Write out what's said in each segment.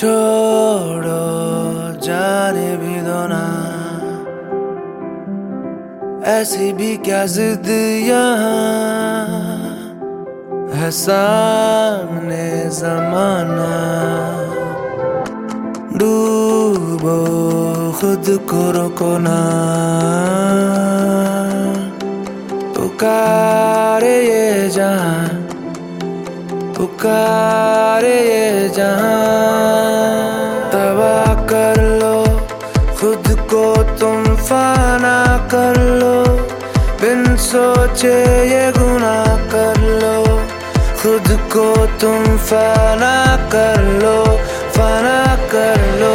छोड़ो जाने भी दो ना, ऐसी भी क्या जिद यहाँ है, सामने जमाना। डूबो खुद को रोको ना, पुकारे ये जहां, पुकारे ये जहां। तबाह कर लो खुद को तुम, फाना कर लो, बिन सोचे ये गुनाह कर लो। खुद को तुम फाना कर लो, फाना कर लो।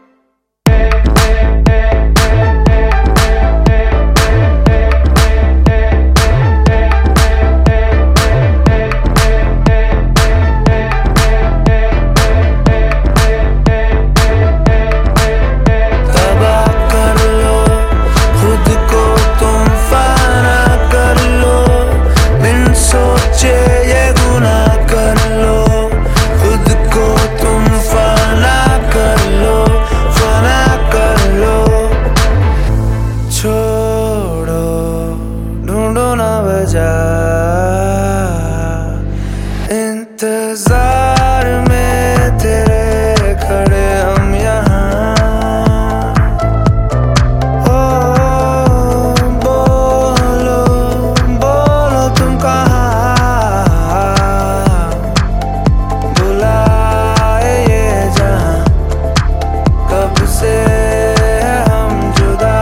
इंतजार में तेरे खड़े हम यहाँ। ओ बोलो बोलो तुम कहाँ, बुलाए ये जहाँ, कब से हम जुदा।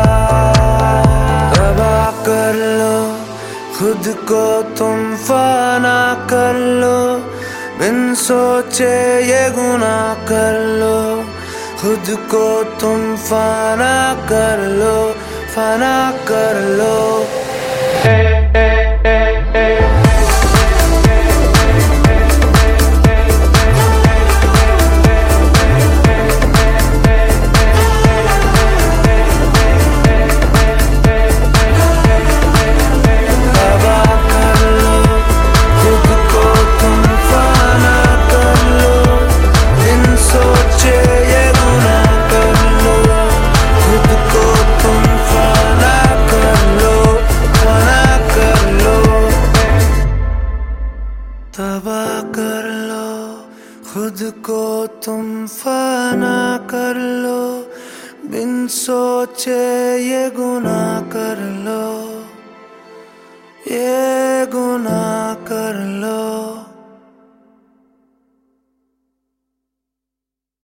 तबाह कर लो खुद को तुम, फाना कर लो, बिन सोचे ये गुनाह कर लो। खुद को तुम फाना कर लो, फाना कर लो। तबाह कर लो खुद को तुम, फाना कर लो, बिन सोचे ये गुनाह कर लो। ये